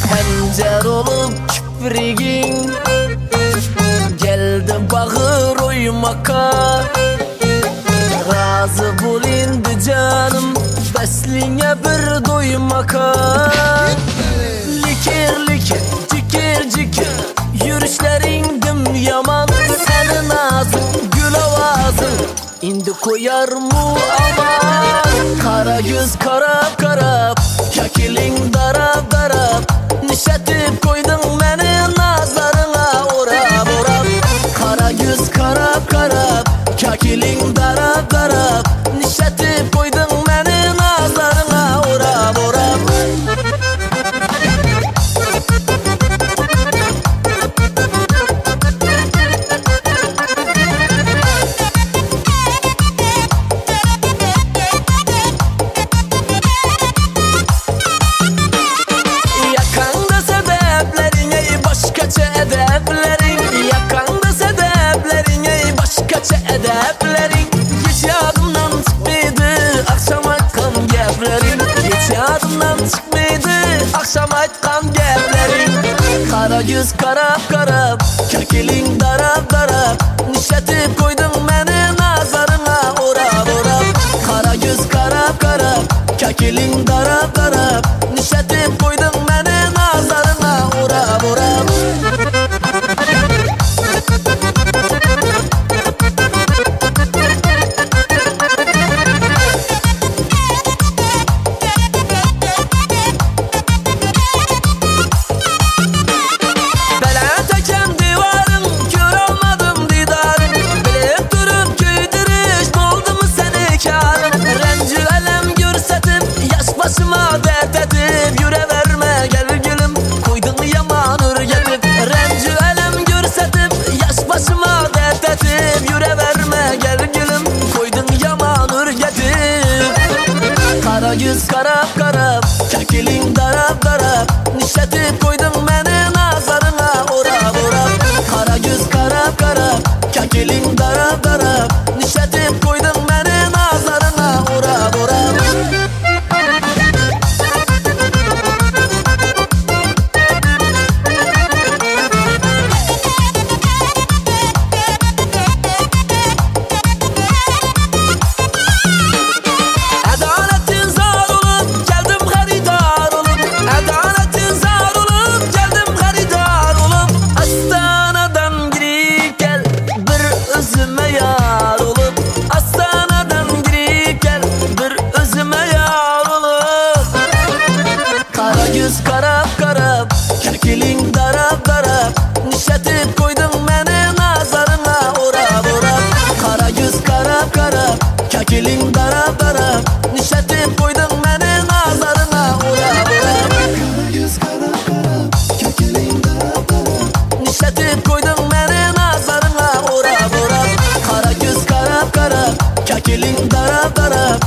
Hancar olup kiprigin geldi bağır oymaka. Razı bul indi canım besline bir doymaka. Likir likir cikir cikir yürüşlerin dim yaman. Senin ağzın gül avazın indi koyar mu aman. Kara yüz karap karap kakilin darap darap. Nişetip koydun beni nazarına orap orap. Kara yüz karap karap kakilin darap darap. Nişetip koydun beni nazarına orap orap. Edeplerin hiç yadımdan çıkmaydı akşam aytkan geplerin. Hiç yadımdan çıkmaydı akşam aytkan geplerin. Kara yüz karap karap kakilin darap darap. Nişetip koydun beni nazarına orap orap. Kara yüz karap karap kakilin darap darap. Nişetip koydun beni nazarına orap orap. Başıma dert edip yüre verme gel gülüm. Koydun yaman ürgetip rencü elem görsetip. Yaş başıma dert edip yüre verme gel gülüm. Koydun yaman ürgetip. Kara yüz karap karap kakilin darap darap. Nişetip koydun beni nazarına orap orap. Kara yüz karap karap kakilin darap darap. Nişetip koydun beni nazarına orap orap. Karap karap kakilin darap darap. Nişetip koydun beni nazarına orap orap. Kara yüz karap karap kakilin darap darap. Nişetip koydun beni nazarına orap orap. Kara yüz karap karap kakilin darap darap. Nişetip koydun beni nazarına orap orap. Kara yüz karap karap kakilin darap darap.